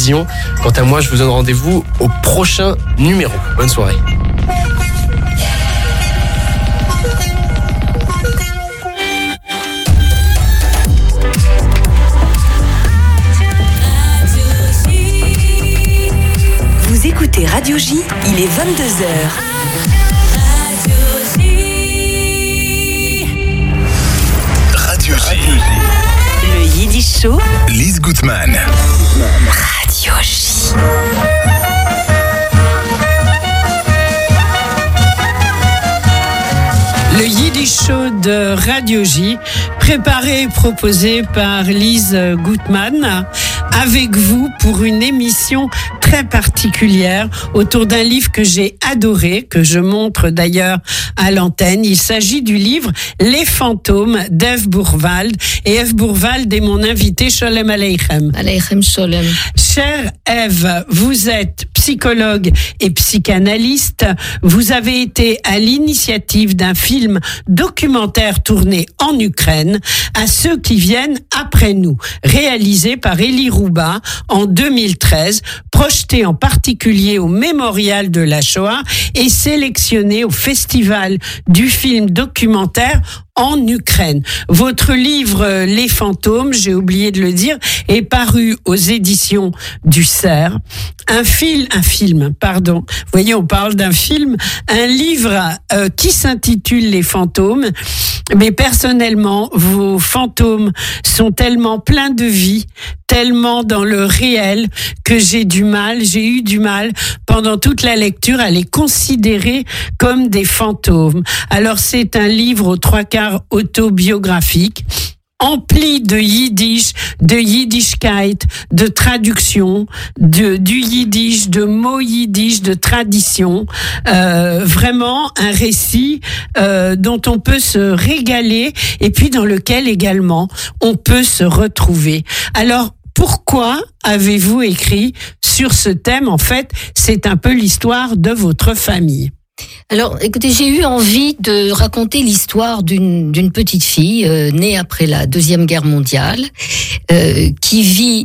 télévision. Quant à moi, je vous donne rendez-vous au prochain numéro. Bonne soirée. Vous écoutez Radio J, il est 22h. Radio J. Le Yiddish Show. Lise Gutman. Radio J. Le Yiddish Show de Radio J, préparé et proposé par Lise Gutman, avec vous pour une émission très particulière autour d'un livre que j'ai adoré, que je montre d'ailleurs à l'antenne. Il s'agit du livre Les fantômes d'Ève Bourwald. Et Ève Bourwald est mon invitée. Sholem Aleichem. Aleichem Sholem. Chère Ève, vous êtes psychologue et psychanalyste. Vous avez été à l'initiative d'un film documentaire tourné en Ukraine, À ceux qui viennent après nous, réalisé par Elie Rouba en 2013, projeté en particulier au Mémorial de la Shoah et sélectionné au Festival du film documentaire en Ukraine. Votre livre Les fantômes, j'ai oublié de le dire, est paru aux éditions du Cerf. Un film, Vous voyez, on parle d'un film, un livre qui s'intitule Les fantômes. Mais personnellement, vos fantômes sont tellement pleins de vie, tellement dans le réel, que j'ai eu du mal pendant toute la lecture à les considérer comme des fantômes. Alors c'est un livre aux 3/4 autobiographique, empli de yiddish, de yiddishkeit, de traduction, du yiddish, de mots yiddish, de tradition. Vraiment un récit dont on peut se régaler et puis dans lequel également on peut se retrouver. Alors, pourquoi avez-vous écrit sur ce thème? En fait, c'est un peu l'histoire de votre famille. Alors, écoutez, j'ai eu envie de raconter l'histoire d'une petite fille née après la Deuxième Guerre mondiale, qui vit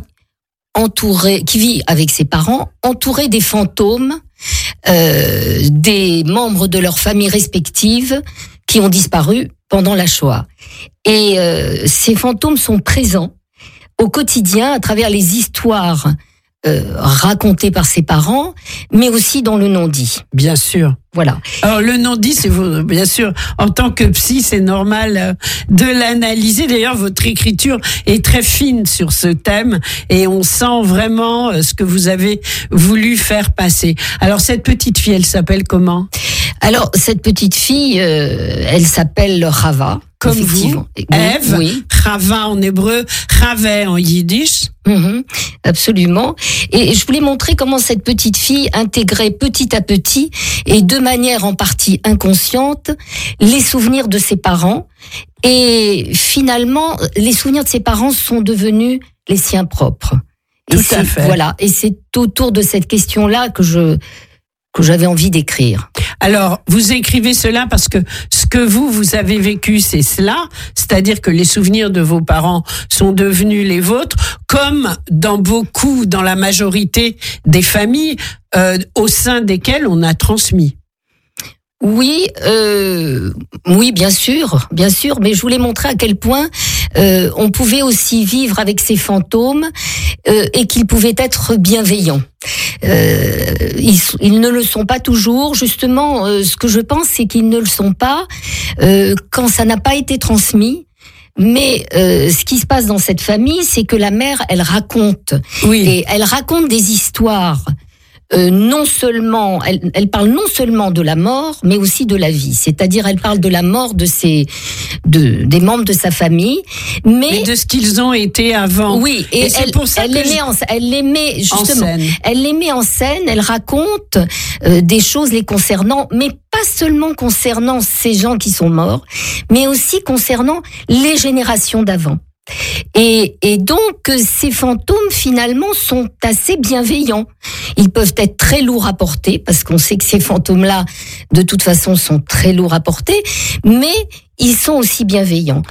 avec ses parents, entourée des fantômes, des membres de leur famille respective qui ont disparu pendant la Shoah. Et ces fantômes sont présents au quotidien à travers les histoires racontées par ses parents, mais aussi dans le non-dit. Bien sûr. Voilà. Alors le non-dit, c'est vous, bien sûr, en tant que psy, c'est normal de l'analyser. D'ailleurs, votre écriture est très fine sur ce thème et on sent vraiment ce que vous avez voulu faire passer. Alors cette petite fille, elle s'appelle comment? Alors cette petite fille, elle s'appelle Chava. Comme vous, Ève, oui. Chava en hébreu, Chavé en yiddish. Absolument. Et je voulais montrer comment cette petite fille intégrait petit à petit et de manière en partie inconsciente les souvenirs de ses parents. Et finalement, les souvenirs de ses parents sont devenus les siens propres. Tout à fait. Voilà. Et c'est autour de cette question-là que j'avais envie d'écrire. Alors, vous écrivez cela parce que ce que vous avez vécu, c'est cela, c'est-à-dire que les souvenirs de vos parents sont devenus les vôtres, comme dans la majorité des familles au sein desquelles on a transmis. Oui, bien sûr, mais je voulais montrer à quel point on pouvait aussi vivre avec ces fantômes et qu'ils pouvaient être bienveillants. Ils ne le sont pas toujours. Justement, ce que je pense, c'est qu'ils ne le sont pas quand ça n'a pas été transmis. Mais ce qui se passe dans cette famille, c'est que la mère, elle raconte. Oui. Et elle raconte des histoires. Non seulement, elle parle non seulement de la mort, mais aussi de la vie. C'est-à-dire, elle parle de la mort des membres de sa famille, mais de ce qu'ils ont été avant. Oui, et c'est pour ça elle les met en scène. Elle raconte des choses les concernant, mais pas seulement concernant ces gens qui sont morts, mais aussi concernant les générations d'avant. Et donc, ces fantômes, finalement, sont assez bienveillants. Ils peuvent être très lourds à porter, parce qu'on sait que ces fantômes-là, de toute façon, sont très lourds à porter, mais ils sont aussi bienveillants.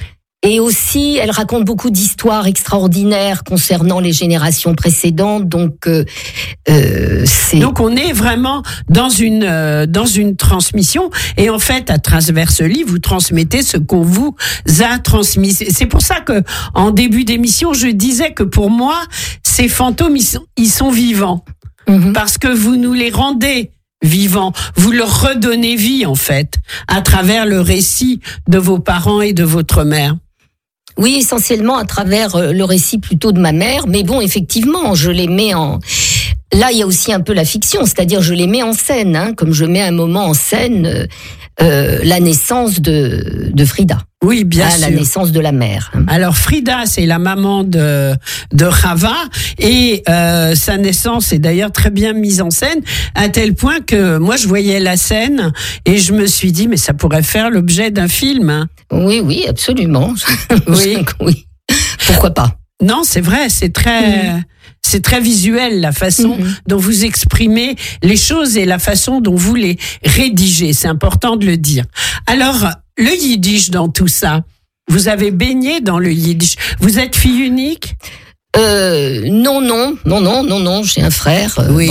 Et aussi, elle raconte beaucoup d'histoires extraordinaires concernant les générations précédentes. Donc, Donc, on est vraiment dans une transmission. Et en fait, à travers ce livre, vous transmettez ce qu'on vous a transmis. C'est pour ça que, en début d'émission, je disais que pour moi, ces fantômes, ils sont vivants. Parce que vous nous les rendez vivants. Vous leur redonnez vie, en fait, à travers le récit de vos parents et de votre mère. Oui, essentiellement à travers le récit plutôt de ma mère. Mais bon, effectivement, je les mets en... Là, il y a aussi un peu la fiction, c'est-à-dire je les mets en scène, hein, comme je mets un moment en scène la naissance de Frida. Oui, bien sûr. La naissance de la mère. Alors Frida, c'est la maman de Rava, et sa naissance est d'ailleurs très bien mise en scène, à tel point que moi je voyais la scène et je me suis dit mais ça pourrait faire l'objet d'un film. Hein. Oui, absolument. Oui. Oui. Pourquoi pas? Non, c'est vrai, c'est très visuel la façon dont vous exprimez les choses et la façon dont vous les rédigez. C'est important de le dire. Alors, le yiddish dans tout ça, vous avez baigné dans le yiddish. Vous êtes fille unique? Non. J'ai un frère. Oui.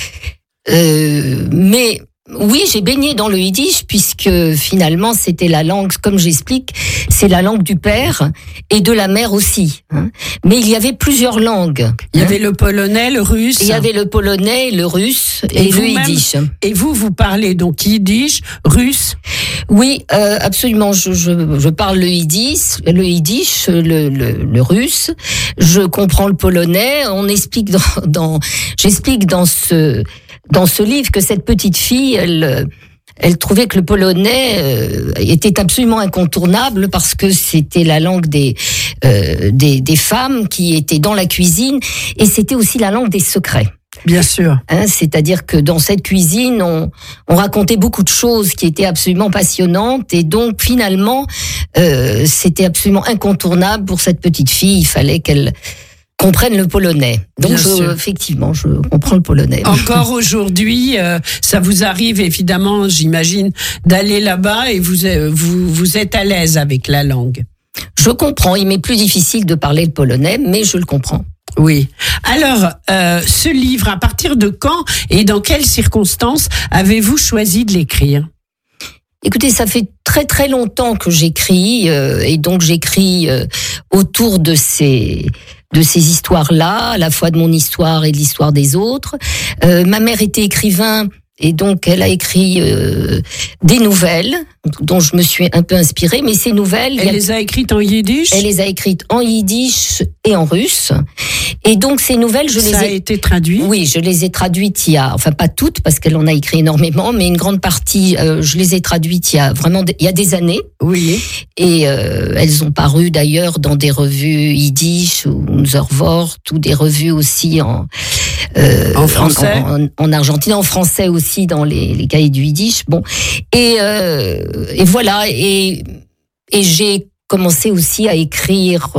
Bon. Mais oui, j'ai baigné dans le yiddish puisque finalement c'était la langue, comme j'explique, c'est la langue du père et de la mère aussi. Hein. Mais il y avait plusieurs langues. Il y avait le polonais, le russe. Il y avait le polonais, le russe et le yiddish. Et vous parlez donc yiddish, russe? Oui, absolument. Je parle le yiddish, le russe. Je comprends le polonais. On explique j'explique dans ce livre que cette petite fille, elle trouvait que le polonais était absolument incontournable parce que c'était la langue des femmes qui étaient dans la cuisine et c'était aussi la langue des secrets. Bien sûr. Hein, c'est-à-dire que dans cette cuisine, on racontait beaucoup de choses qui étaient absolument passionnantes et donc finalement, c'était absolument incontournable pour cette petite fille. Il fallait qu'elle comprenne le polonais. Donc effectivement, je comprends le polonais. Encore aujourd'hui, ça vous arrive évidemment, j'imagine, d'aller là-bas et vous êtes à l'aise avec la langue. Je comprends. Il m'est plus difficile de parler le polonais, mais je le comprends. Oui. Alors, ce livre, à partir de quand et dans quelles circonstances avez-vous choisi de l'écrire? Écoutez, ça fait très très longtemps que j'écris et donc j'écris autour de ces histoires-là, à la fois de mon histoire et de l'histoire des autres. Ma mère était écrivain et donc elle a écrit des nouvelles dont je me suis un peu inspirée, mais ces nouvelles... Elle les a écrites en yiddish? Elle les a écrites en yiddish et en russe. Et donc ces nouvelles, Ça a été traduit? Oui, je les ai traduites enfin pas toutes parce qu'elle en a écrit énormément, mais une grande partie, je les ai traduites il y a des années. Oui. Et elles ont paru d'ailleurs dans des revues yiddish ou Unser Wort ou des revues aussi en français, en Argentine, en français aussi dans les cahiers du yiddish. Bon, et voilà. Et j'ai commencé aussi à écrire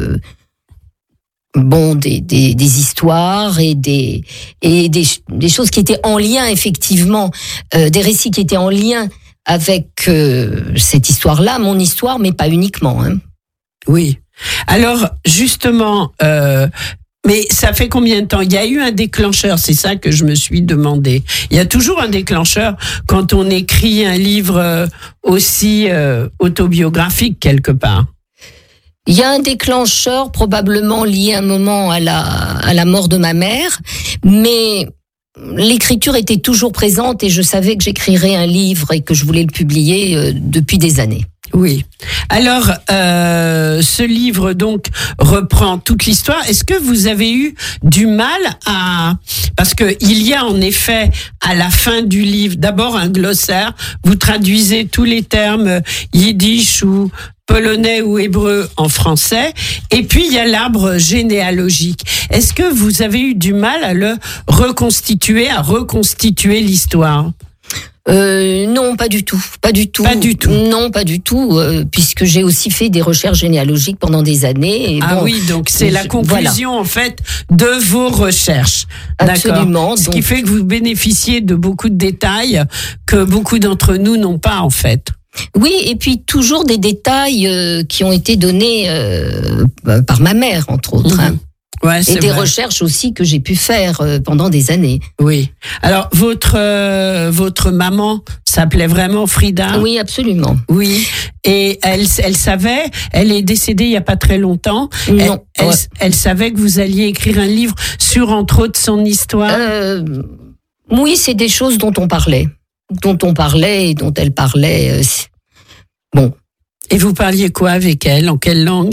des histoires et des choses qui étaient en lien effectivement, des récits qui étaient en lien avec cette histoire-là, mon histoire, mais pas uniquement. Hein. Oui. Alors justement, mais ça fait combien de temps? Il y a eu un déclencheur, c'est ça que je me suis demandé. Il y a toujours un déclencheur quand on écrit un livre aussi autobiographique quelque part. Il y a un déclencheur probablement lié un moment à la mort de ma mère, mais l'écriture était toujours présente et je savais que j'écrirais un livre et que je voulais le publier depuis des années. Oui. Alors, ce livre donc reprend toute l'histoire. Est-ce que vous avez eu du mal parce que il y a en effet à la fin du livre d'abord un glossaire. Vous traduisez tous les termes yiddish ou polonais ou hébreu en français. Et puis il y a l'arbre généalogique. Est-ce que vous avez eu du mal à reconstituer l'histoire? Non, pas du tout. Non, pas du tout, puisque j'ai aussi fait des recherches généalogiques pendant des années. Et oui, donc c'est la conclusion en fait de vos recherches. Absolument. Ce qui fait que vous bénéficiez de beaucoup de détails que beaucoup d'entre nous n'ont pas en fait. Oui, et puis toujours des détails qui ont été donnés par ma mère, entre autres. Hein. Ouais, et des vrai. recherches aussi que j'ai pu faire pendant des années. Oui. Alors, votre maman s'appelait vraiment Frida? Oui, absolument. Oui. Et elle savait, elle est décédée il y a pas très longtemps. Non. Elle savait que vous alliez écrire un livre sur, entre autres, son histoire? Oui, c'est des choses dont on parlait et dont elle parlait. Bon. Et vous parliez quoi avec elle? En quelle langue?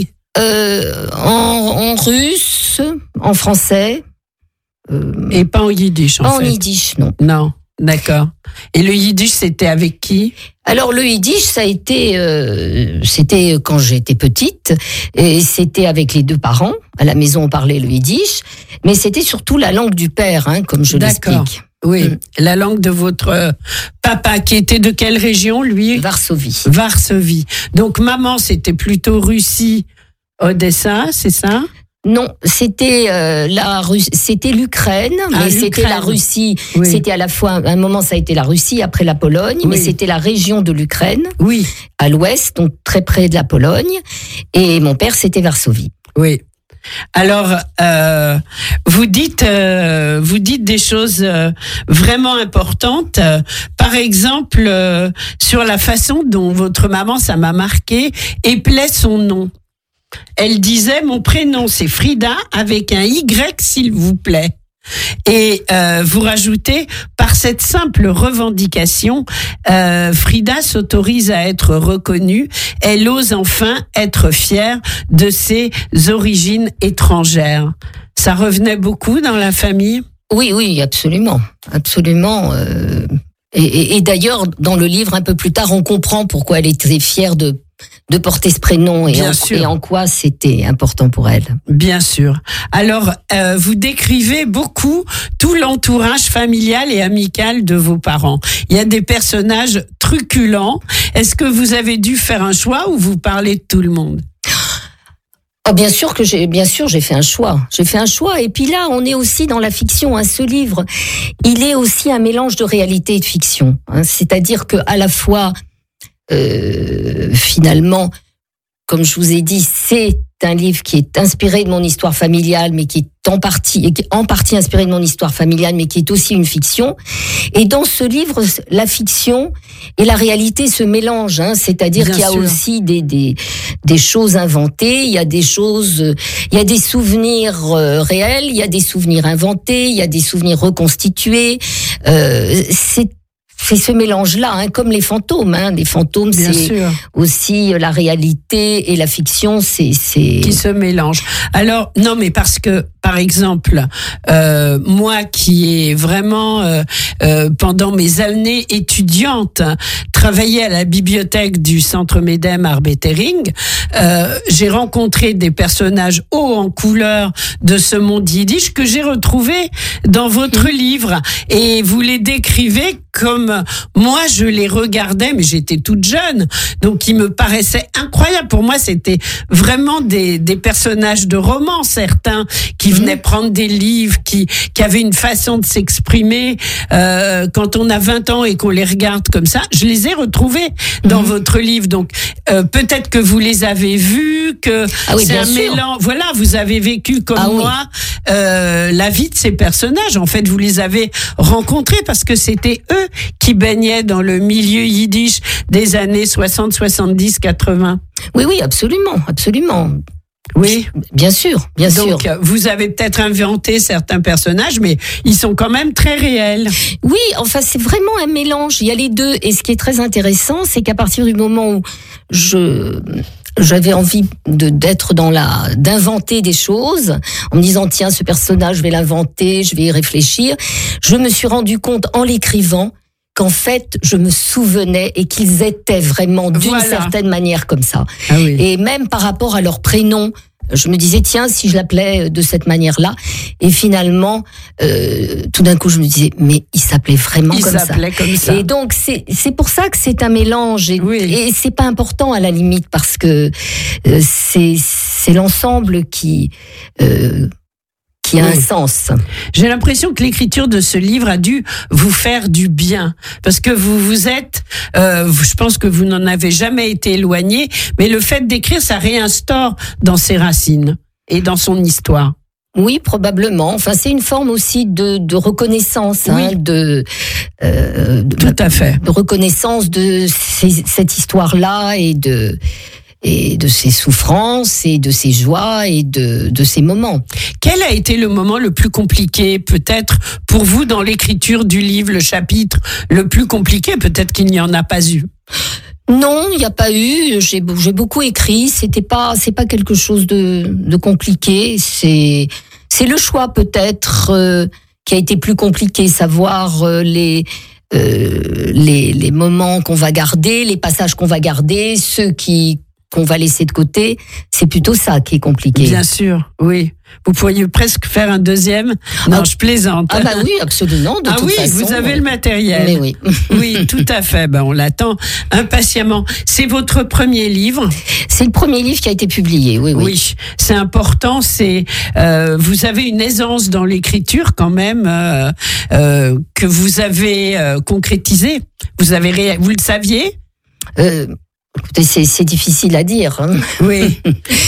En russe, en français. Et pas en yiddish, pas en fait. En yiddish, non. Non, d'accord. Et le yiddish, c'était avec qui? Alors le yiddish, ça a été, c'était quand j'étais petite, et c'était avec les 2 parents. À la maison, on parlait le yiddish, mais c'était surtout la langue du père, hein, comme je l'explique. Oui, la langue de votre papa, qui était de quelle région, lui? Varsovie. Varsovie. Donc maman, c'était plutôt Russie, Odessa, c'est ça? Non, c'était c'était l'Ukraine, mais c'était la Russie. Oui. C'était à la fois, à un moment, ça a été la Russie, après la Pologne, mais c'était la région de l'Ukraine, à l'ouest, donc très près de la Pologne. Et mon père, c'était Varsovie. Oui. Alors, vous dites des choses vraiment importantes. Par exemple, sur la façon dont votre maman, ça m'a marqué, éplait son nom. Elle disait, mon prénom c'est Frida avec un Y s'il vous plaît. Et vous rajoutez, par cette simple revendication, Frida s'autorise à être reconnue. Elle ose enfin être fière de ses origines étrangères. Ça revenait beaucoup dans la famille? Oui, absolument. Absolument. Et d'ailleurs, dans le livre, un peu plus tard, on comprend pourquoi elle était fière de porter ce prénom et en quoi c'était important pour elle. Bien sûr. Alors, vous décrivez beaucoup tout l'entourage familial et amical de vos parents. Il y a des personnages truculents. Est-ce que vous avez dû faire un choix ou vous parlez de tout le monde? Oh, bien sûr, j'ai fait un choix. J'ai fait un choix. Et puis là, on est aussi dans la fiction. Hein. Ce livre, il est aussi un mélange de réalité et de fiction. Hein. C'est-à-dire que à la fois, finalement, comme je vous ai dit, c'est un livre qui est inspiré de mon histoire familiale, mais qui est en partie inspiré de mon histoire familiale, mais qui est aussi une fiction. Et dans ce livre, la fiction et la réalité se mélangent, hein, c'est-à-dire qu'il y a aussi des choses inventées, il y a des souvenirs réels, il y a des souvenirs inventés, il y a des souvenirs reconstitués. C'est ce mélange-là, hein, comme les fantômes. Hein. Les fantômes, c'est aussi la réalité et la fiction, c'est qui se mélangent. Alors non, mais parce que par exemple, moi qui ai vraiment pendant mes années étudiantes travaillé à la bibliothèque du Centre Medem Arbetering, j'ai rencontré des personnages hauts en couleur de ce monde yiddish que j'ai retrouvé dans votre livre, et vous les décrivez comme moi je les regardais, mais j'étais toute jeune, donc ils me paraissaient incroyables. Pour moi, c'était vraiment des personnages de romans, certains qui venaient prendre des livres, qui avaient une façon de s'exprimer. Quand on a 20 ans et qu'on les regarde comme ça, je les ai retrouvés dans votre livre. Donc peut-être que vous les avez vus, que c'est un mélange. Voilà, vous avez vécu comme moi la vie de ces personnages. En fait, vous les avez rencontrés parce que c'était eux qui baignaient dans le milieu yiddish des années 60, 70, 80. Oui, absolument. Oui, bien sûr. Donc, vous avez peut-être inventé certains personnages, mais ils sont quand même très réels. Oui, enfin, c'est vraiment un mélange. Il y a les deux. Et ce qui est très intéressant, c'est qu'à partir du moment où j'avais envie d'inventer des choses, en me disant, tiens, ce personnage, je vais l'inventer, je vais y réfléchir. Je me suis rendu compte en l'écrivant qu'en fait, je me souvenais et qu'ils étaient vraiment d'une certaine manière comme ça. Et même par rapport à leur prénom, je me disais, tiens, si je l'appelais de cette manière-là. Et finalement, tout d'un coup, je me disais, mais il s'appelait vraiment comme ça. Et donc, c'est pour ça que c'est un mélange. Et c'est pas important à la limite, parce que c'est l'ensemble qui a un sens. J'ai l'impression que l'écriture de ce livre a dû vous faire du bien, parce que vous êtes, je pense que vous n'en avez jamais été éloigné, mais le fait d'écrire, ça réinstaure dans ses racines et dans son histoire. Oui, probablement. Enfin, c'est une forme aussi de reconnaissance, oui. Tout à fait. De reconnaissance de cette histoire-là et de ses souffrances et de ses joies et de ses moments. Quel a été le moment le plus compliqué, peut-être, pour vous dans l'écriture du livre, le chapitre le plus compliqué? Peut-être qu'il n'y en a pas eu. Non, il n'y a pas eu. J'ai beaucoup écrit. C'est pas quelque chose de compliqué. C'est le choix peut-être qui a été plus compliqué, savoir les moments qu'on va garder, les passages qu'on va garder, ceux qu'on va laisser de côté. C'est plutôt ça qui est compliqué. Bien sûr, oui. Vous pourriez presque faire un deuxième. Non, je plaisante. Ah bah oui, absolument. De toute façon, vous avez le matériel. Mais oui. Oui, tout à fait. Ben, on l'attend impatiemment. C'est votre premier livre? C'est le premier livre qui a été publié, oui. Oui, c'est important. Vous avez une aisance dans l'écriture quand même que vous avez concrétisée. Vous le saviez? Écoutez, c'est difficile à dire. Hein. Oui.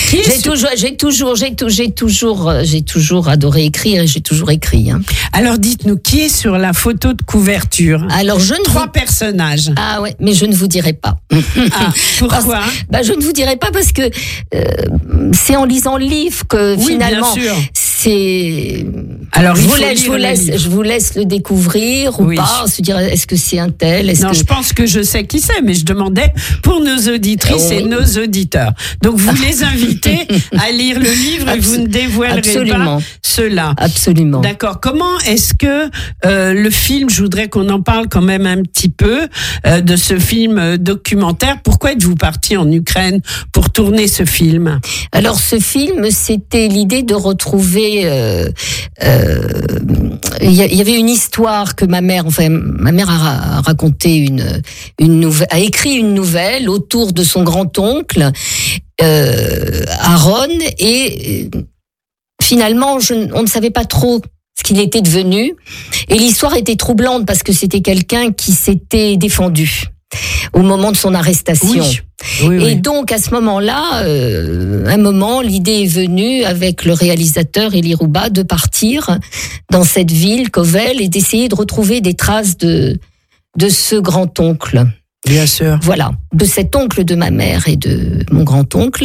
J'ai toujours adoré écrire et j'ai toujours écrit. Hein. Alors dites-nous, qui est sur la photo de couverture? Alors Trois personnages. Ah ouais, mais je ne vous dirai pas. Ah, pourquoi? Je ne vous dirai pas parce que c'est en lisant le livre que finalement bien sûr. C'est. Alors je vous laisse le découvrir ou pas, se dire est-ce que c'est un tel, je pense que je sais qui c'est, mais je demandais pour nos auditrices et nos auditeurs. Donc vous les invitez à lire le livre et vous ne dévoilerez pas cela. Absolument. D'accord. Comment est-ce que le film, je voudrais qu'on en parle quand même un petit peu de ce film documentaire. Pourquoi êtes-vous parti en Ukraine pour tourner ce film? Alors ce film, c'était l'idée de retrouver. Il y avait une histoire que ma mère a raconté une nouvelle, a écrit une nouvelle autour de son grand-oncle Aaron, et finalement on ne savait pas trop ce qu'il était devenu, et l'histoire était troublante parce que c'était quelqu'un qui s'était défendu au moment de son arrestation. Oui. Et donc à ce moment-là, l'idée est venue avec le réalisateur Elie Rouba de partir dans cette ville, Kovel, et d'essayer de retrouver des traces de ce grand-oncle. Bien sûr. Voilà, de cet oncle de ma mère et de mon grand-oncle.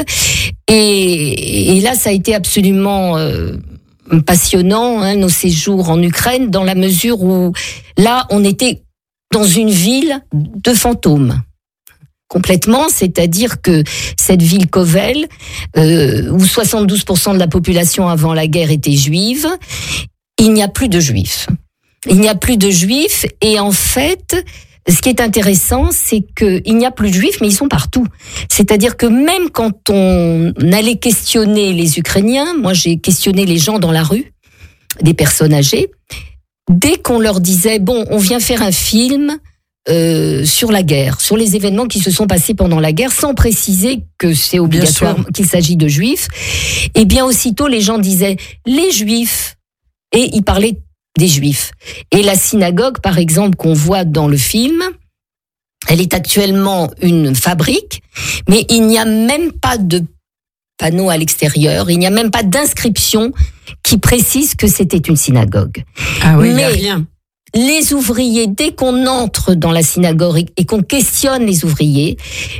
Et là, ça a été absolument passionnant, nos séjours en Ukraine, dans la mesure où là, on était dans une ville de fantômes. Complètement, c'est-à-dire que cette ville Kovel, où 72% de la population avant la guerre était juive, il n'y a plus de juifs. Il n'y a plus de juifs, et en fait, ce qui est intéressant, c'est qu'il n'y a plus de juifs, mais ils sont partout. C'est-à-dire que même quand on allait questionner les Ukrainiens, moi j'ai questionné les gens dans la rue, des personnes âgées, dès qu'on leur disait, on vient faire un film sur la guerre, sur les événements qui se sont passés pendant la guerre, sans préciser que c'est obligatoire, qu'il s'agit de juifs, et bien aussitôt les gens disaient les juifs, et ils parlaient des juifs. Et la synagogue, par exemple, qu'on voit dans le film, elle est actuellement une fabrique, mais il n'y a même pas de panneau à l'extérieur, il n'y a même pas d'inscription qui précise que c'était une synagogue. Ah oui, il n'y a rien. Les ouvriers, dès qu'on entre dans la synagogue et qu'on questionne les ouvriers,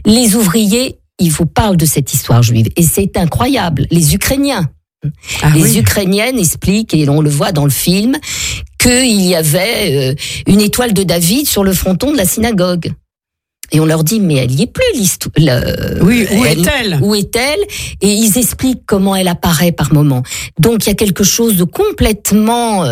ils vous parlent de cette histoire juive. Et c'est incroyable. Les Ukrainiens, Ukrainiennes expliquent, et on le voit dans le film, qu'il y avait une étoile de David sur le fronton de la synagogue. Et on leur dit, mais elle n'y est plus, l'histoire. Oui, où est-elle? Où est-elle? Et ils expliquent comment elle apparaît par moment. Donc il y a quelque chose de complètement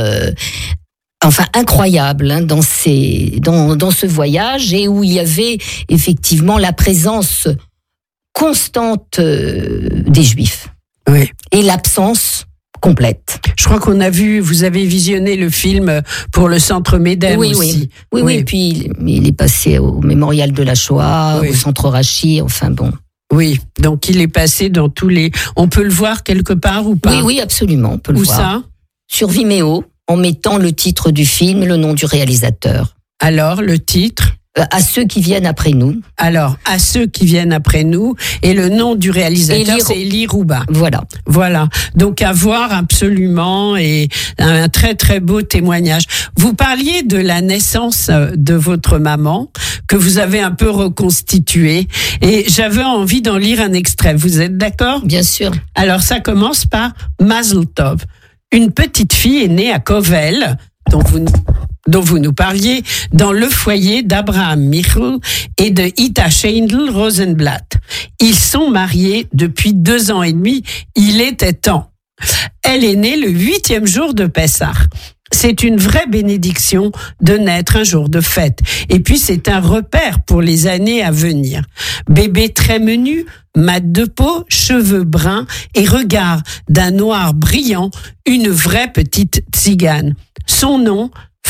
incroyable dans ce voyage, et où il y avait effectivement la présence constante des Juifs. Oui. Et l'absence complète. Je crois vous avez visionné le film pour le Centre Médem aussi. Oui, et puis il est passé au Mémorial de la Shoah, au Centre Rachi, enfin bon. Oui, donc il est passé dans tous les... On peut le voir quelque part ou pas? Oui, absolument, on peut le voir. Où ça? sur Vimeo en mettant le titre du film, le nom du réalisateur. Alors, le titre ? À ceux qui viennent après nous. Alors, à ceux qui viennent après nous, et le nom du réalisateur, c'est Elie Rouba. Voilà. Donc, à voir absolument, et un très très beau témoignage. Vous parliez de la naissance de votre maman, que vous avez un peu reconstituée, et j'avais envie d'en lire un extrait. Vous êtes d'accord ? Bien sûr. Alors, ça commence par Mazel Tov. Une petite fille est née à Kovel, dont vous nous parliez, dans le foyer d'Abraham Michel et de Ita Scheindl Rosenblatt. Ils sont mariés depuis 2 ans et demi. Il était temps. Elle est née le 8e jour de Pessah. C'est une vraie bénédiction de naître un jour de fête. Et puis c'est un repère pour les années à venir. Bébé très menu, mat de peau, cheveux bruns et regard d'un noir brillant, une vraie petite tzigane. Son nom,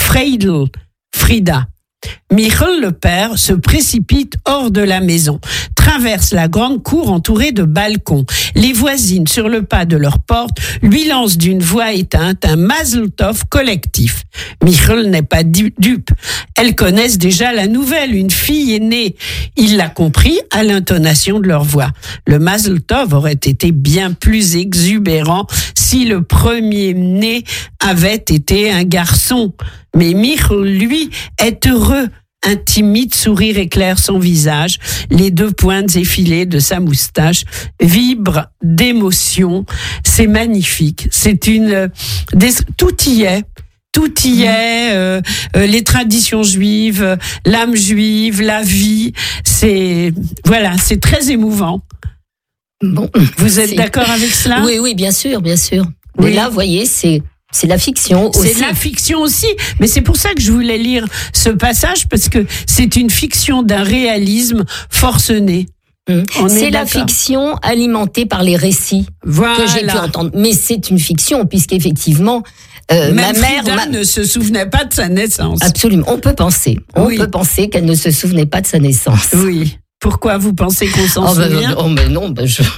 Frida. Michel, le père, se précipite hors de la maison, traverse la grande cour entourée de balcons. Les voisines, sur le pas de leur porte, lui lancent d'une voix éteinte un Mazel Tov collectif. Michel n'est pas dupe. Elles connaissent déjà la nouvelle, une fille est née. Il l'a compris à l'intonation de leur voix. Le Mazel Tov aurait été bien plus exubérant si le premier-né avait été un garçon. Mais Michel, lui, est heureux. Un timide sourire éclaire son visage. Les 2 pointes effilées de sa moustache vibrent d'émotion. C'est magnifique. Tout y est. Tout y est. Les traditions juives, l'âme juive, la vie. C'est très émouvant. Bon, vous êtes d'accord avec cela ? Oui, bien sûr. Oui. Mais là, vous voyez, c'est la fiction aussi. C'est la fiction aussi, mais c'est pour ça que je voulais lire ce passage, parce que c'est une fiction d'un réalisme forcené. C'est la fiction alimentée par les récits que j'ai pu entendre. Mais c'est une fiction, puisqu'effectivement, ma mère ne se souvenait pas de sa naissance. Absolument, on peut penser qu'elle ne se souvenait pas de sa naissance. Oui. Pourquoi vous pensez qu'on s'en souvient ? Non,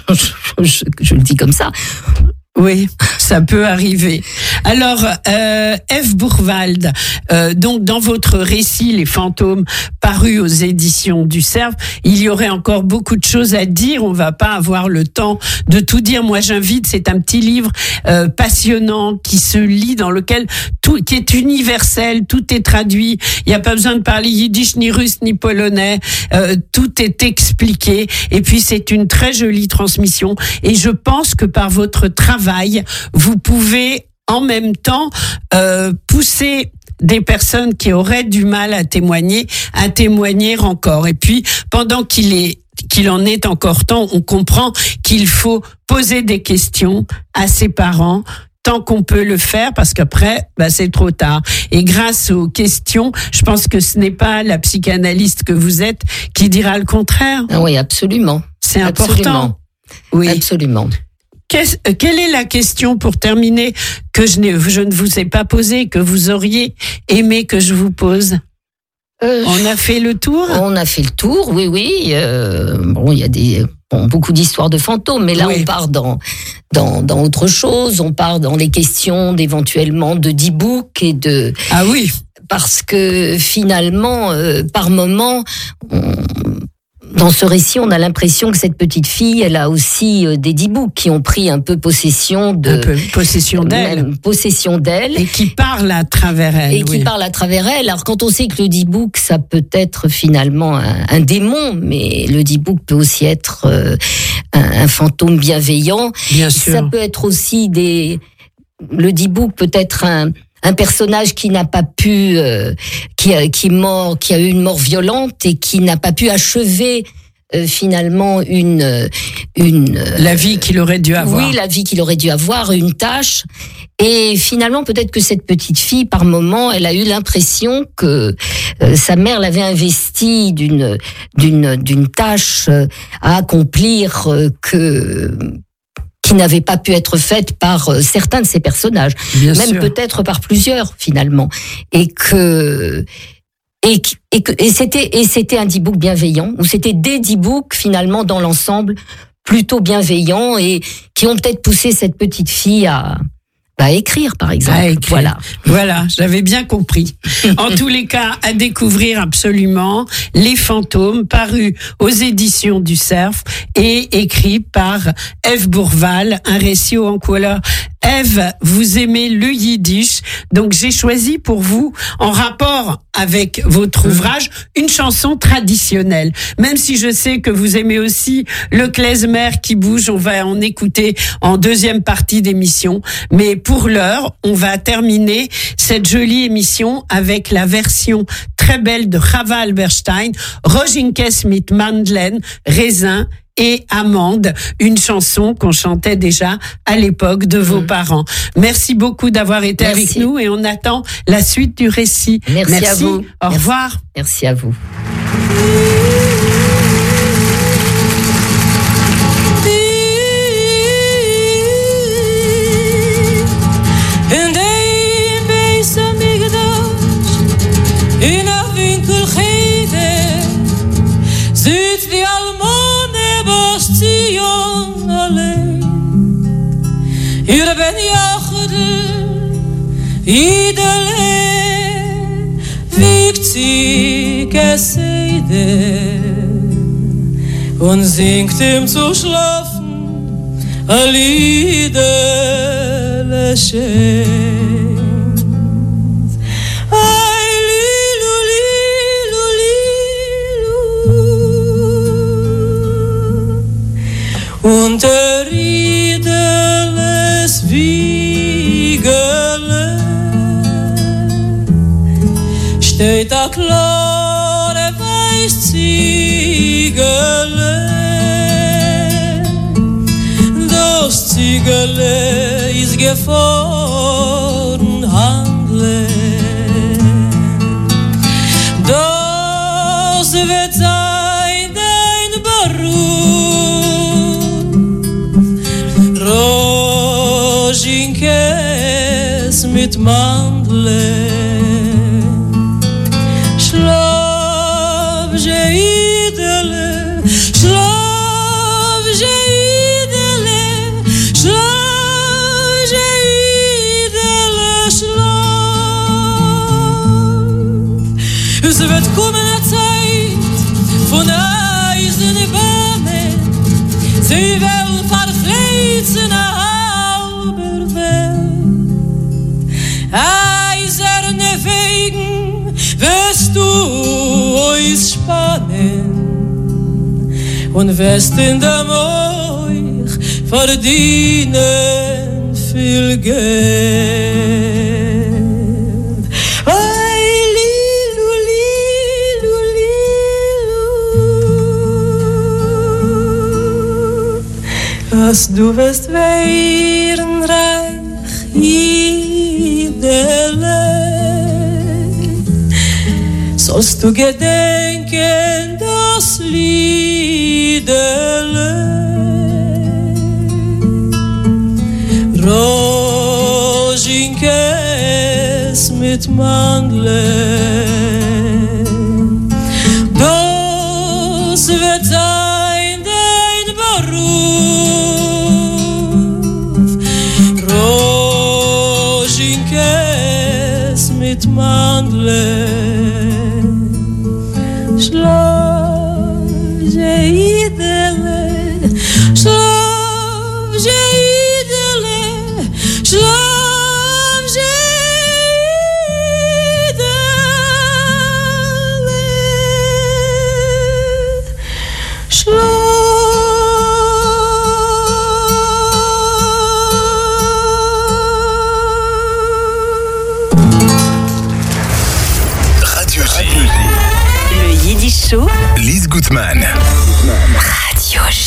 je le dis comme ça. Oui, ça peut arriver. Alors, F. Bourwald, donc dans votre récit Les fantômes, paru aux éditions du Cerf, il y aurait encore beaucoup de choses à dire. On va pas avoir le temps de tout dire. Moi, j'invite. C'est un petit livre passionnant qui se lit, dans lequel qui est universel. Tout est traduit. Il n'y a pas besoin de parler yiddish, ni russe, ni polonais. Tout est expliqué. Et puis, c'est une très jolie transmission. Et je pense que par votre travail, vous pouvez en même temps pousser des personnes qui auraient du mal à témoigner encore. Et puis, pendant qu'il en est encore temps, on comprend qu'il faut poser des questions à ses parents tant qu'on peut le faire, parce qu'après, c'est trop tard. Et grâce aux questions, je pense que ce n'est pas la psychanalyste que vous êtes qui dira le contraire. Ah oui, absolument. C'est important. Absolument. Oui, absolument. Quelle est la question, pour terminer, que je ne vous ai pas posée, que vous auriez aimé que je vous pose ? On a fait le tour ? On a fait le tour, oui. Il y a beaucoup d'histoires de fantômes, mais là, on part dans autre chose. On part dans les questions d'éventuellement de D-Book et de... Ah oui. Parce que finalement, par moment... Dans ce récit, on a l'impression que cette petite fille, elle a aussi des D-Books qui ont pris un peu possession d'elle. Et qui parlent à travers elle. Qui parlent à travers elle. Alors, quand on sait que le D-Book, ça peut être finalement un démon, mais le D-Book peut aussi être un fantôme bienveillant. Bien sûr. Ça peut être aussi le D-Book peut être un personnage qui n'a pas pu, qui est mort, qui a eu une mort violente et qui n'a pas pu achever finalement la vie qu'il aurait dû avoir. Oui, la vie qu'il aurait dû avoir, une tâche. Et finalement, peut-être que cette petite fille, par moment, elle a eu l'impression que sa mère l'avait investie d'une tâche à accomplir qui n'avait pas pu être faite par certains de ces personnages, bien même sûr. Peut-être par plusieurs finalement, et c'était un D-Book bienveillant, ou c'était des D-Books finalement dans l'ensemble plutôt bienveillants et qui ont peut-être poussé cette petite fille à écrire, par exemple. Voilà, j'avais bien compris. En tous les cas, à découvrir absolument, Les Fantômes, paru aux éditions du Cerf et écrit par Ève Bourval, un récit en couleur. Ève, vous aimez le yiddish, donc j'ai choisi pour vous, en rapport avec votre ouvrage, une chanson traditionnelle. Même si je sais que vous aimez aussi le klezmer qui bouge, on va en écouter en deuxième partie d'émission. Mais pour l'heure, on va terminer cette jolie émission avec la version très belle de Chava Alberstein, Rojinkes mit Mandlen, raisin et amande, une chanson qu'on chantait déjà à l'époque de vos parents. Merci beaucoup d'avoir été avec nous et on attend la suite du récit. Merci à vous. Au revoir. Merci à vous. Hier ben jachde, idele, wiegt sie Gesseide und singt ihm zu schlafen a Liedele schön. Ay, lilu, lilu, lilu, und der Riedeles Wiegele steht a klare weiß Ziegele. Das Ziegele ist gefahren Handle. Das wird sein dein Beruf, Rojinkes mit Mandle. Schlaf, Jeidele, schlaf, Jeidele, schlaf, Jeidele, schlaf. Es wird kommen eine Zeit von Eisen in Bäumen, sie will verfleizen a halber Welt. Eiserne Wegen wirst du uns spannen und wirst in dem euch verdienen viel Geld. Ay, lilu, lilu, lilu, dass du wirst werden reich, Idele. Sollst du gedenken das Liedele, Rojinkes mit Mandle. Das wird sein dein Beruf, Rojinkes mit Mandle. Schlaf, Jeidele, schlaf, Jeidele, schlaf, Jeidele, schlaf. Show. Lise Gutmann. Radio J.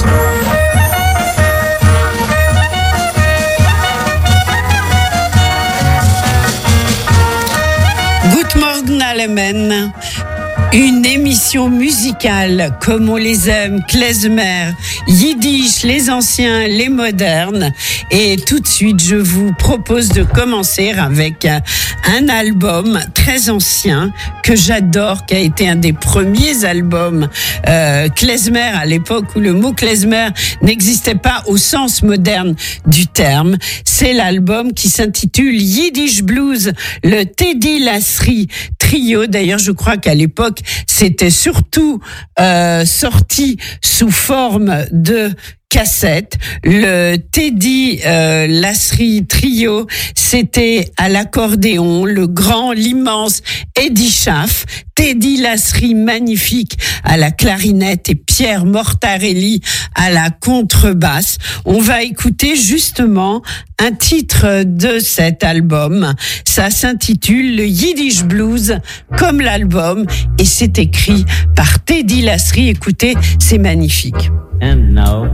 Good morning, Allemands. Une émission musicale comme on les aime, klezmer, yiddish, les anciens, les modernes. Et tout de suite, je vous propose de commencer avec un album très ancien que j'adore, qui a été un des premiers albums klezmer à l'époque où le mot klezmer n'existait pas au sens moderne du terme. C'est l'album qui s'intitule Yiddish Blues, le Teddy Lasry Trio. D'ailleurs, je crois qu'à l'époque, c'était surtout sorti sous forme de cassette. Le Teddy Lasry Trio, c'était à l'accordéon l'immense Eddie Schaff, Teddy Lasry magnifique à la clarinette et Pierre Mortarelli à la contrebasse. On va écouter justement un titre de cet album. Ça s'intitule le Yiddish Blues comme l'album et c'est écrit par Teddy Lasry. Écoutez, c'est magnifique. And now,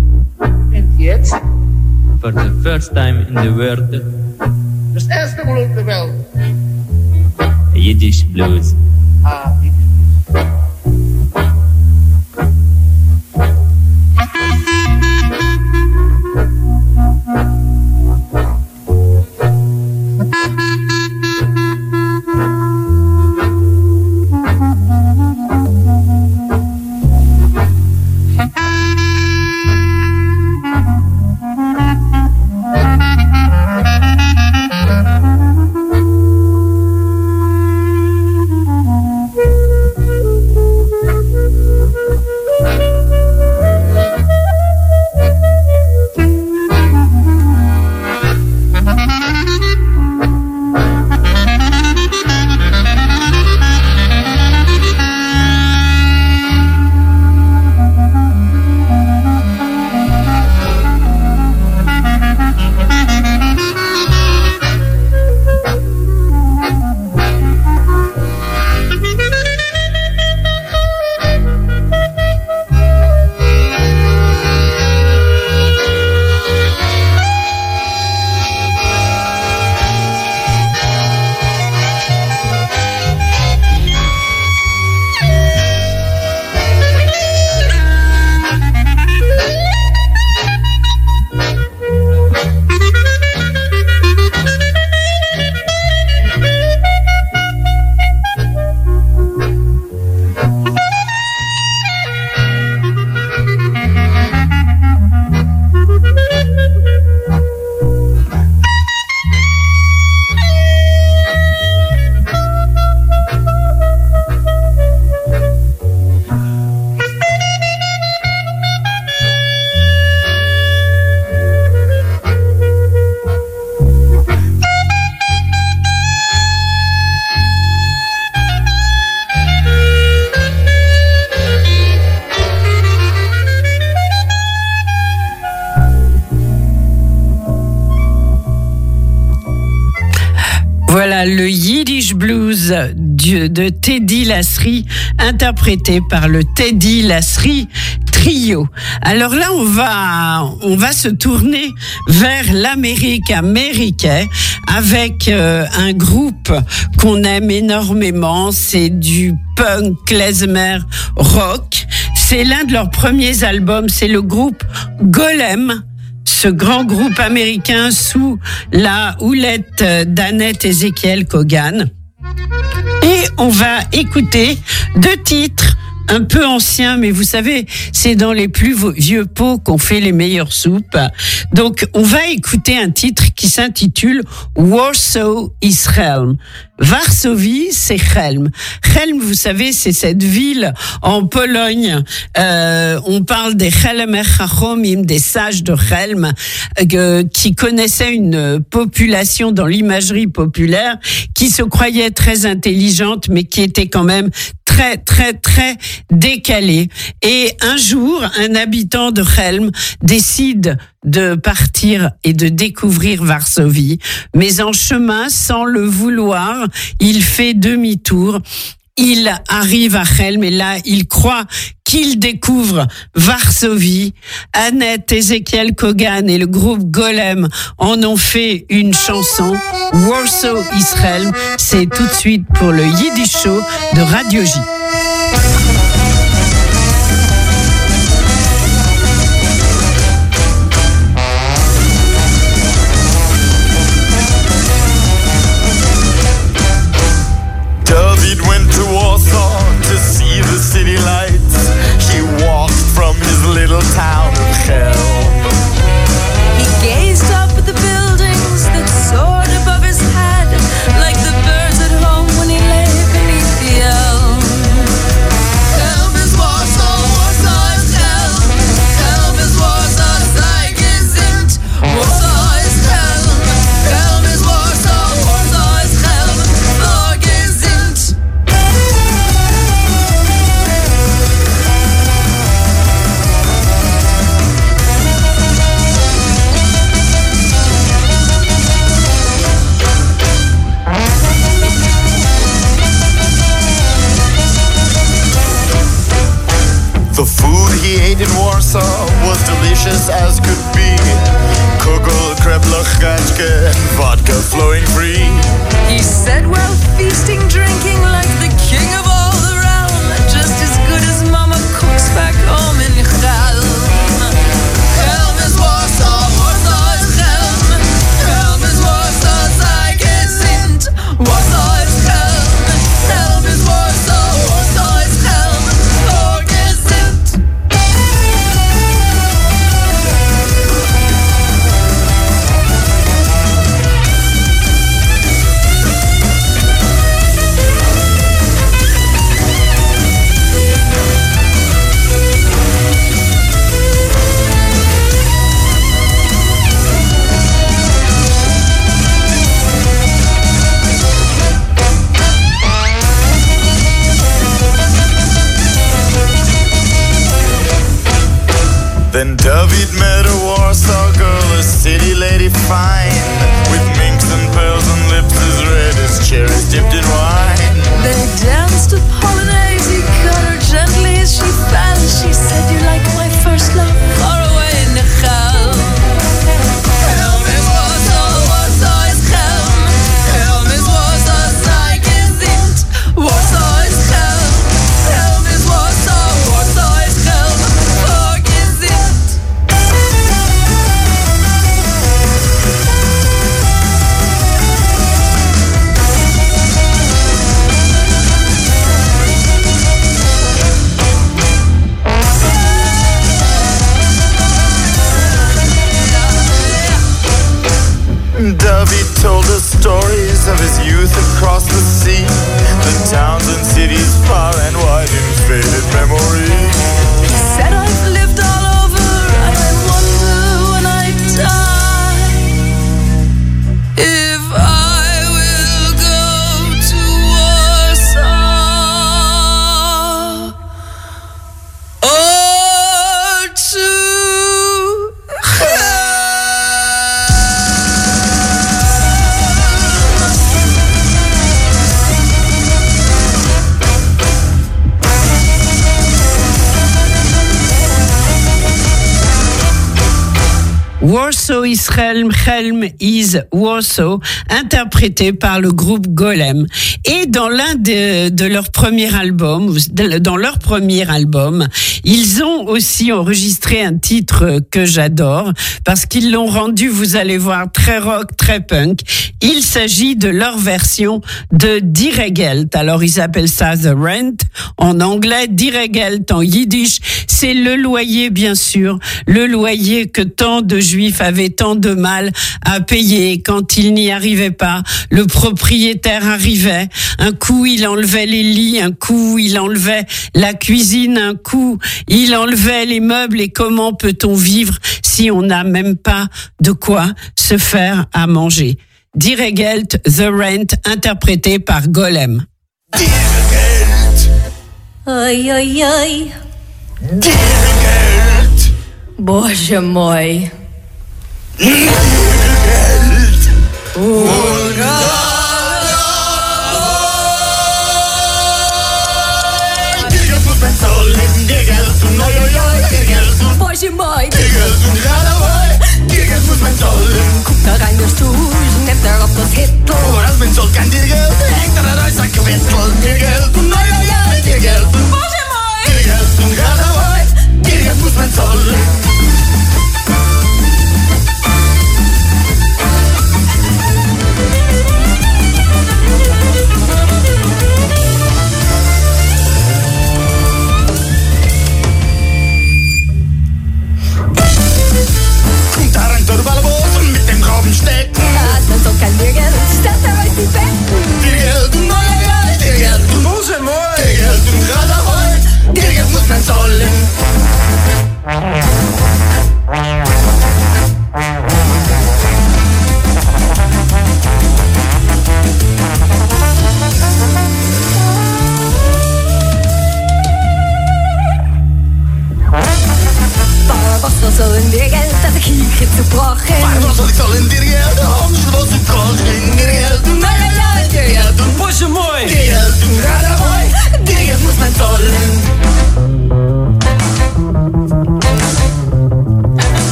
for the first time in the world, Yiddish blues. Voilà le Yiddish Blues de Teddy Lasry, interprété par le Teddy Lasry Trio. Alors là, on va se tourner vers l'Amérique américaine avec un groupe qu'on aime énormément. C'est du punk klezmer rock. C'est l'un de leurs premiers albums. C'est le groupe Golem. Ce grand groupe américain sous la houlette d'Annette Ezekiel Kogan. Et on va écouter 2 titres un peu anciens, mais vous savez, c'est dans les plus vieux pots qu'on fait les meilleures soupes. Donc, on va écouter un titre qui s'intitule Warsaw is Helm. Varsovie, c'est Helm. Helm, vous savez, c'est cette ville en Pologne. On parle des Helmer Chachomim, des sages de Helm, qui connaissaient une population dans l'imagerie populaire, qui se croyait très intelligente, mais qui était quand même très, très, très décalé. Et un jour, un habitant de Helm décide de partir et de découvrir Varsovie. Mais en chemin, sans le vouloir, il fait demi-tour. Il arrive à Helm et là, il croit qu'il découvre Varsovie. Annette Ezekiel Kogan et le groupe Golem en ont fait une chanson, Warsaw is Helm. C'est tout de suite pour le Yiddish Show de Radio J. city lights. He walked from his little town of hell. He gazed up at the buildings that soared above his head, like the birds at home when he lay beneath the elm. Helm is Warsaw, Warsaw is Helm. Helm is Warsaw, Zeig is Int. Warsaw is Helm. Helm is Warsaw, Warsaw is Helm. Zorg is Int. The food he ate in Warsaw was delicious as could be. Kugel, kreplach, gachke, and vodka flowing free. He said, well, feasting, drinking like the king of all the realm, just as good as Mama cooks back home in Chelm. Chelm is Warsaw, Warsaw is Chelm. Chelm is Warsaw, Zeig is Int. Warsaw is Chelm. Chelm is Warsaw, Warsaw is Chelm. Zorg is Int. Then David met a Warsaw girl, a city lady fine, with minks and pearls and lips as red as cherries dipped in wine. They danced a polonaise, he caught her gently as she fell. She said, you're like my first love, far away in the Chelm. Chelm is Warsaw, Warsaw is Chelm. Chelm is Warsaw, Zeig is Int. Warsaw is Chelm. Chelm is Warsaw, Warsaw is Chelm. Zorg is Int. David told us stories of his youth across the sea, the towns and cities far and wide in faded memory. He said I've lived all over, and I wonder when I die if I will go to Warsaw or to Warsaw is Helm, Helm is Warsaw, interprété par le groupe Golem. Et dans l'un de leurs premiers albums, ils ont aussi enregistré un titre que j'adore, parce qu'ils l'ont rendu, vous allez voir, très rock, très punk. Il s'agit de leur version de Die Regelt. Alors ils appellent ça The Rent en anglais, Die Regelt en yiddish. C'est le loyer, bien sûr, le loyer que tant de Juifs avaient tant de mal à payer. Quand ils n'y arrivaient pas, le propriétaire arrivait. Un coup, il enlevait les lits, un coup, il enlevait la cuisine, un coup, il enlevait les meubles. Et comment peut-on vivre si on n'a même pas de quoi se faire à manger? Die Regelt, The Rent, interprété par Golem. Die Regelt, Oi, oi, oi. Die Regelt, Bože moj. Die Regelt. Bože moj. Dirigelt muss man zollen. Guck da rein, wirst du nehmt er op das Hittel. Als men zoll kan dirigelt, hängt er uit zijn kwittel. Dirigelt, dirigelt. Bože moj! Dirigelt muss man zollen.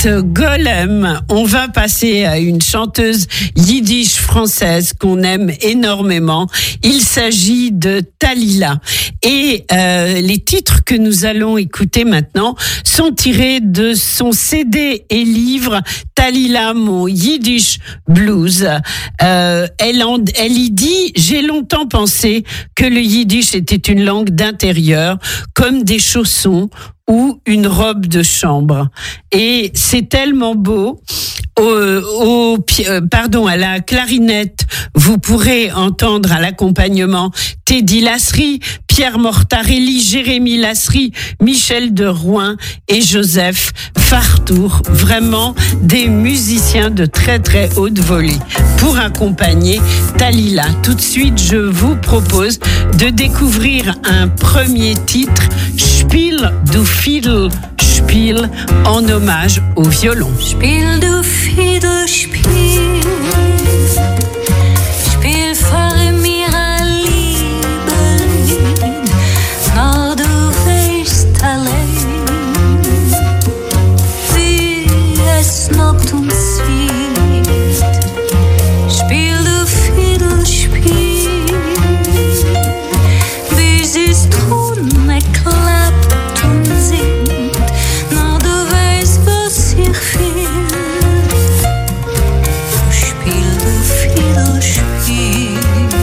Golem, on va passer à une chanteuse yiddish française qu'on aime énormément. Il s'agit de Talila. Et les titres que nous allons écouter maintenant sont tirés de son CD et livre Talila, mon Yiddish Blues. Elle y dit « J'ai longtemps pensé que le Yiddish était une langue d'intérieur, comme des chaussons ou une robe de chambre. » Et c'est tellement beau. À la clarinette, vous pourrez entendre à l'accompagnement Teddy Lasserie, Pierre Mortarelli, Jérémy Lasserie, Michel de Rouen et Joseph Fartour. Vraiment des musiciens de très très haute volée pour accompagner Talila. Tout de suite, je vous propose de découvrir un premier titre, Spiel du Fiddle Spiel, en hommage au violon. Spiel du Fiddle Spiel, Spiel für mir ein Liebling, nur du weißt allein, wie es knockt und zieht. Spiel du Fiddle Spiel, bis es Strune klappt und singt, nur du weißt, was ich will. Spiel du Fiddle Spiel.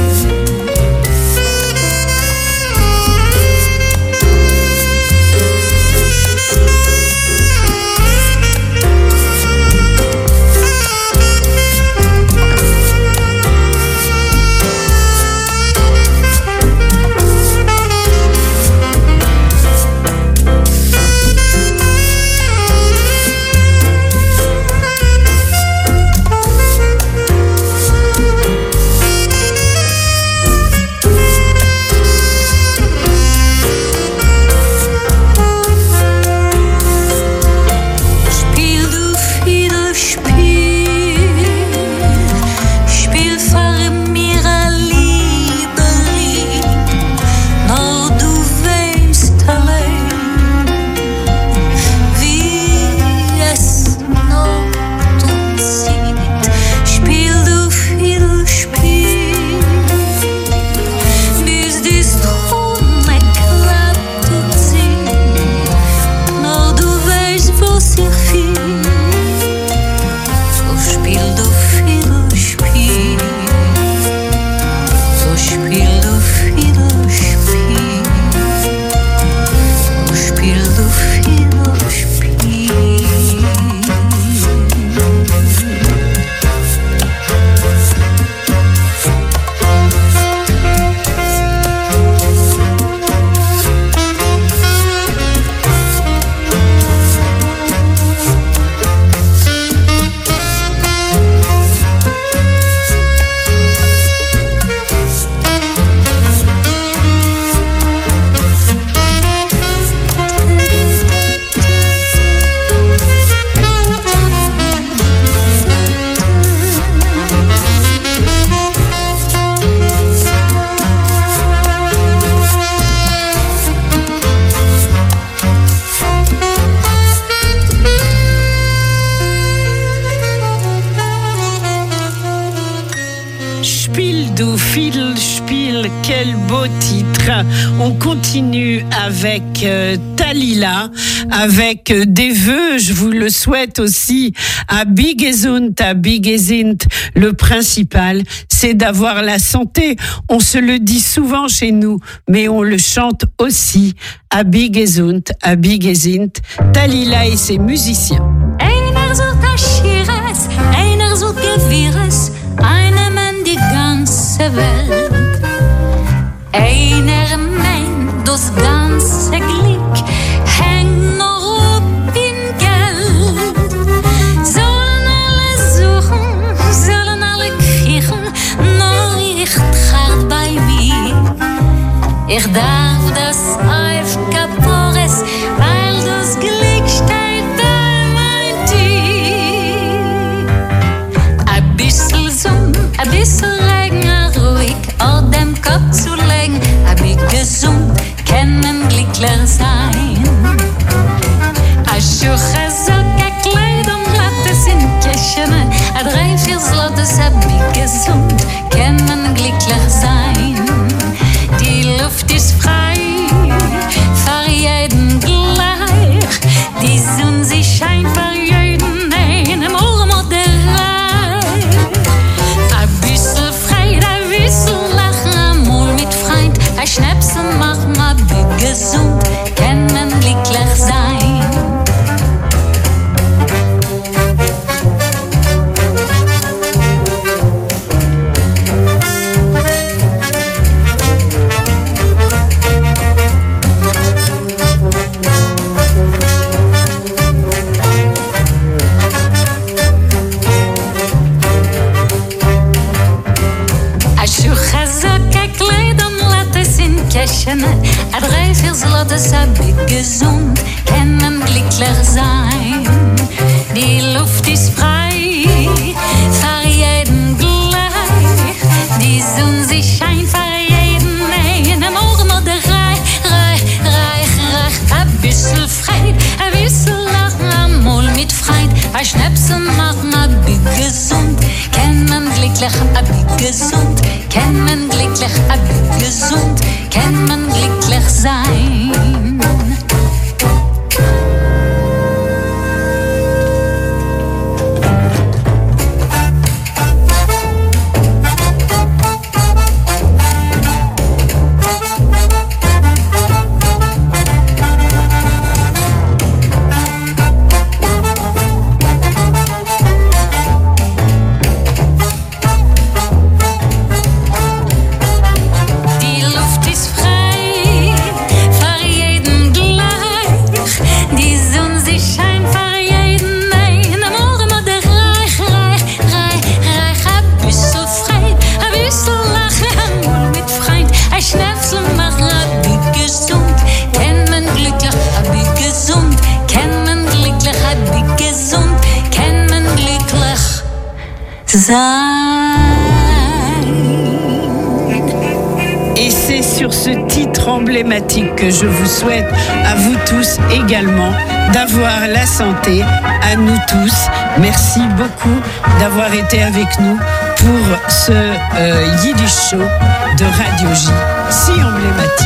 Spiel du Fiddle Spiel, Spiel für mir ein Liebling, nur du weißt allein, wie es knockt und zieht. Spiel du Fiddle Spiel, bis die Strune klappt und singt, nur du weißt, was ich will. So spiel du Fiddle Spiel, so spiel du Fiddle Spiel, so spiel du Fiddle Spiel. Spiel du Fiddle Spiel, quel beau titre. On continue avec Talila, avec des vœux, je vous le souhaite aussi, à Bigesund, à Bigesint. Le principal, c'est d'avoir la santé. On se le dit souvent chez nous, mais on le chante aussi, à Bigesund, à Bigesint. Talila et ses musiciens. Einer sucht Aschires, einer sucht Gewirres, einer meint die ganze Welt. Einer meint, das ganze Glück hängt noch up in Geld. Sollen alle suchen, sollen alle kriechen, nur ich trag bei mir. Ich darf das auf Kapores, weil das Glück steht bei mein Tier. Ein bisschen Sonne, ein bisschen Regen, ruhig auf dem Kopf zu legen, hab ich gesund, können glücklich sein. Ein Schuche, so ein Kleid sein. Die Luft ist frei, für jeden gleich. Die Sonne sie scheint für jeden einen Morgen oder reich. Ein bisschen Freit, ein bisschen Lachen, einmal mit Freit. Ein Schnäpse machen, ein bisschen gesund. Kann man glücklich, ein bisschen gesund. Kann man glücklich, ein bisschen gesund. Kann man glücklich sein. Et c'est sur ce titre emblématique que je vous souhaite à vous tous également d'avoir la santé, à nous tous. Merci beaucoup d'avoir été avec nous pour ce Yiddish Show de Radio J, si emblématique.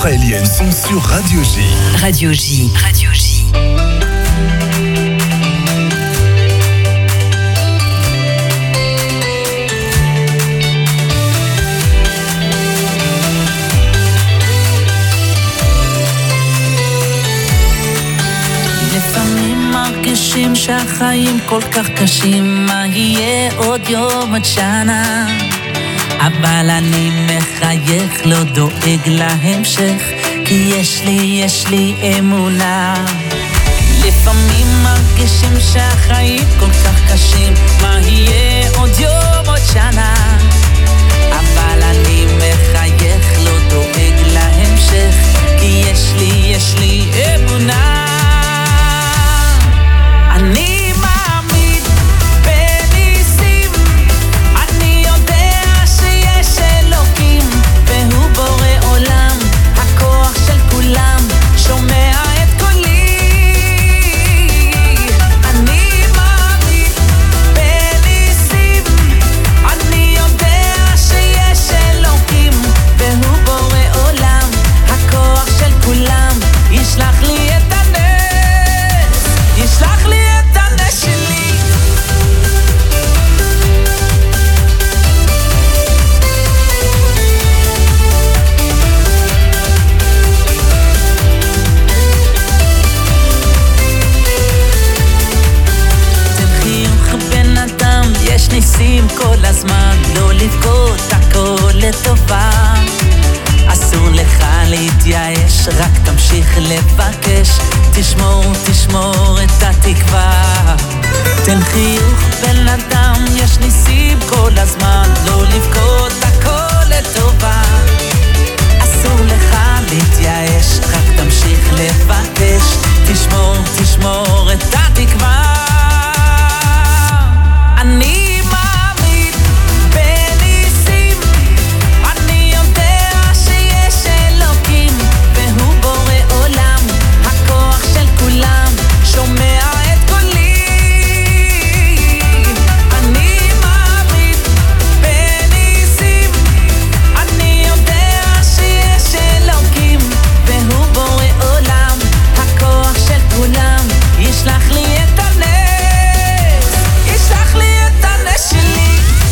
israéliennes sont sur Radio J. Radio J. Radio J. לפעמים מרגישים שהחיים כל כך קשים, מה יהיה עוד יום עד שנה? אבל אני מחייך, לא דואג להמשך, כי יש לי אמונה. לפעמים מרגישים שהחיים כל כך קשים, מה יהיה עוד יום עוד שנה? אבל אני מחייך, לא דואג להמשך, כי יש לי אמונה. אני מאמין בניסים, אני יודע שיש אלוקים, והוא בורא עולם, הכוח של כולם, שומע את קולי. אני מאמין בניסים, אני יודע שיש אלוקים, והוא בורא עולם, הכוח של כולם, ישלח לי את הנס, ישלח לי את הנס שלי. תן חיוך בן אדם, יש ניסים כל הזמן, לא לבכות, הכל לטובה. אסור לך להתייאש, רק תמשיך לבקש, תשמור את התקווה. תן חיוך בן אדם, יש ניסים כל הזמן, לא לבכות, הכל לטובה. אסור לך להתייאש, רק תמשיך לבקש, תשמור את התקווה. אני מאמין בניסים, אני יודע שיש אלוקים, והוא בורא עולם, הכוח של כולם, שומע את קולי. אני מאמין בניסים, אני יודע שיש אלוקים, והוא בורא עולם, הכוח של כולם, ישלח לי את הנס, ישלח לי את הנס שלי.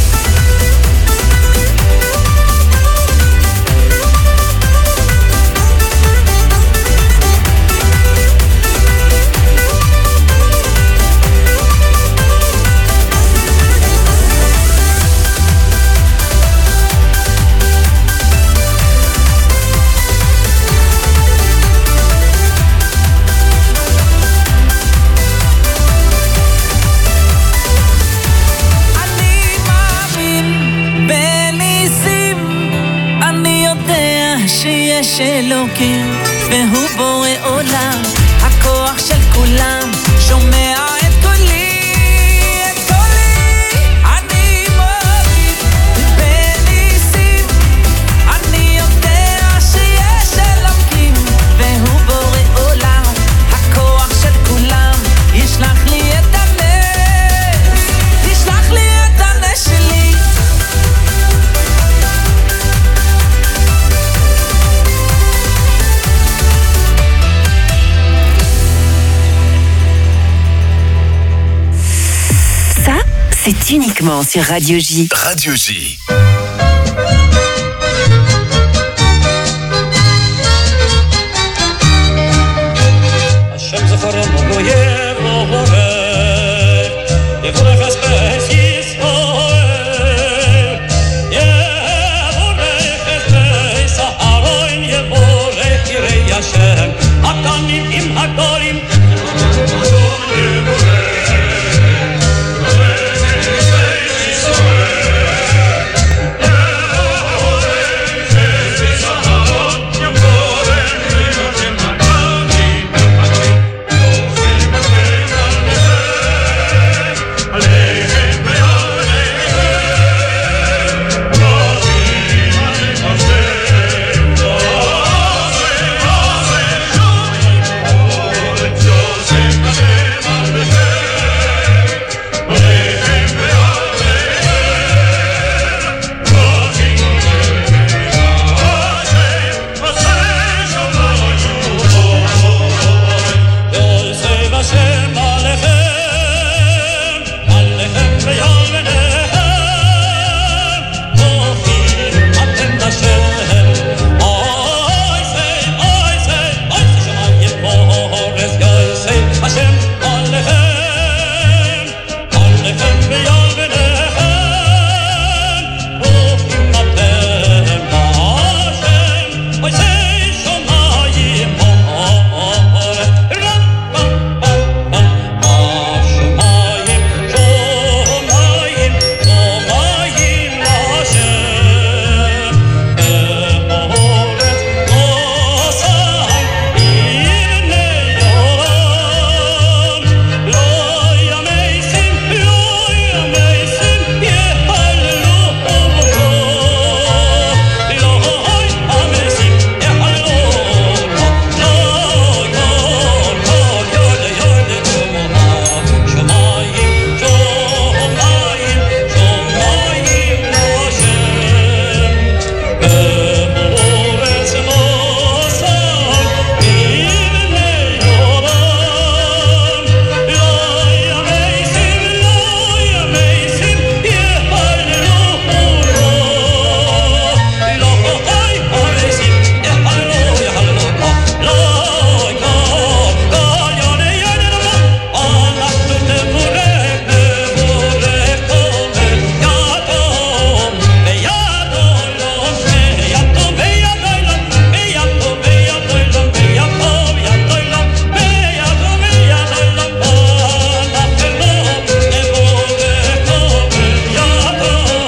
אני מאמין בניסים, אני יודע שיש אלוקים, והוא בורא עולם, הכוח של כולם, שומע את קולי, את קולי. אני מאמין בניסים, אני יודע שיש אלוקים, והוא בורא עולם, הכוח של כולם, ישלח לי את הנס, ישלח לי את הנס שלי. Ça, c'est uniquement sur Radio J. Radio J.